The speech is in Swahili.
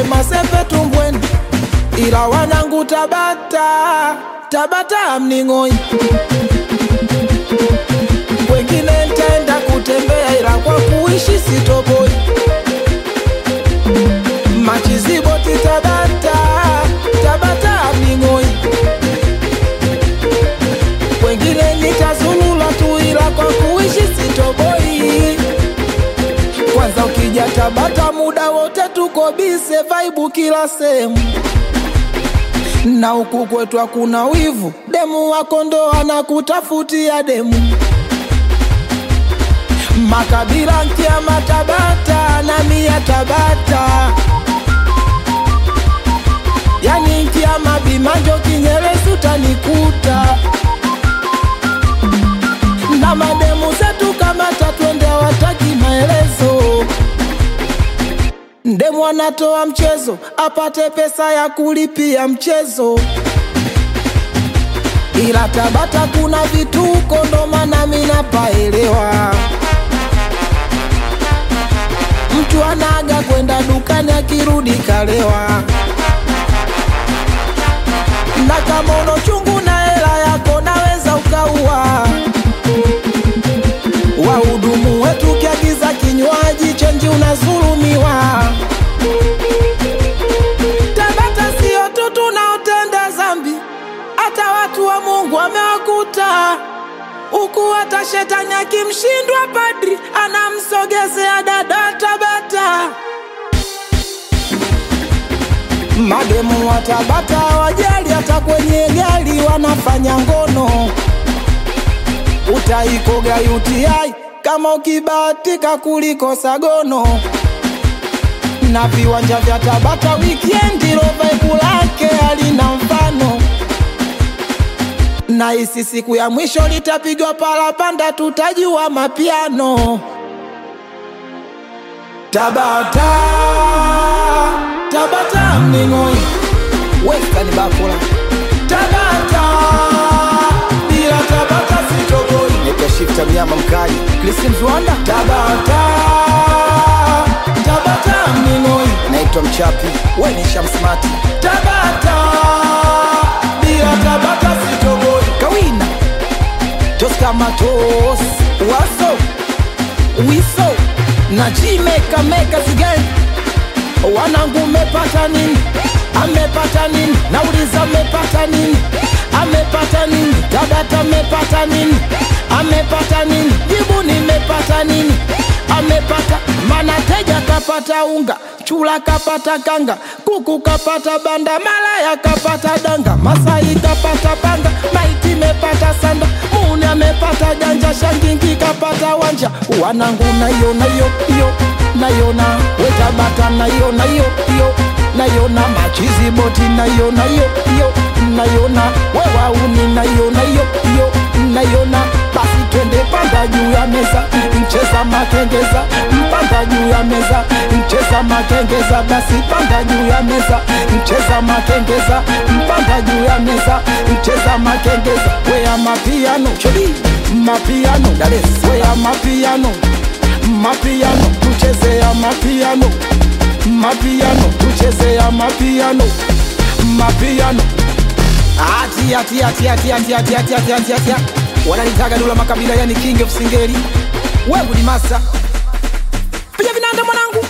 Masepe Tumbweni, ila wanangu Tabata, Tabata mningoi. Wengine nitaenda kutembea ila kwa kuishi sitoboi. Machiziboti Tabata, Tabata mningoi. Wengine nitazulula tu ila kwa kuishi sitoboi. Kwanza ukija Tabata muda wote tuko bise, vibe kila sehemu. Na huku kwetu hakuna wivu, demu wako ndo anakutafutia demu. Makabila nkiama Tabata na mia Tabata, yani nkiama Bimanjo Kinyerezi utanikuta. Na mademu zetu kama tatwende wataki maelezo. Ndemu anatoa mchezo apate pesa ya kulipia mchezo. Ila Tabata kuna vituko ndo maana mimi napaelewa. Mtu anaga kwenda dukani akirudi kalewa. Na kama uno chungu na hela yako naweza ukaua. Wahudumu wetu kiagiza kinywaji chenji unazulumiwa. Tabata sio tu tunaotenda zambi, hata watu wa Mungu wamewakuta. Huku hata shetani akimshindwa padri anamsogezea dada Tabata. Mademu wa Tabata wajali hata kwenye gari wanafanya ngono. Utaikoga UTI kama ukibahatika kuliko sagono. Na viwanja vya Tabata weekend vibe lake halina mfano. Na hisi siku ya mwisho litapigwa parapanda tutajua mapiano. Tabata, Tabata mningoi. Western Bakula Tabata, bila Tabata sitoboi. Neka shifta mnyama mkali Klisi Mzwanda. Tabata, Tabata mningoi. Naitwa Mchapi, weni Shamsmati. Tabata, bila Tabata sitoboi. Kawina Joska Matos, Waso Wiso na G-Meka Meka Zigani. Wanangu mepata nini? Amepata nini? Nauliza mepata nini? Amepata nini? Tabata mepata nini? Amepata nini? Jibu nimepata nini? Amepata mana teja kapata unga, chula kapata kanga, kuku kapata banda, malaya kapata danga, Masai kapata panga, maiti mepata sanda, Muni amepata ganja, Shangingi kapata wanja. Wanangu nayona yo nayona, Wetabata nayona yo nayona, Machiziboti nayona yo nayona, Wewauni nayona yo nayona. Basi twende panda juu ya meza, mcheza makengeza. Mpanda juu ya meza, mcheza makengeza. Basi panda juu ya meza, mcheza makengeza. Mpanda juu ya meza, mcheza makengeza. Wea mapiano, chodi mapiano, dales. Wea mapiano, mapiano, tucheze ya mapiano. Mapiano, tucheze ya mapiano. Mapiano. Ati wananitaga Dula Makabila, yani King of Singeli. Wewe ni master. Pia vinanda mwanangu.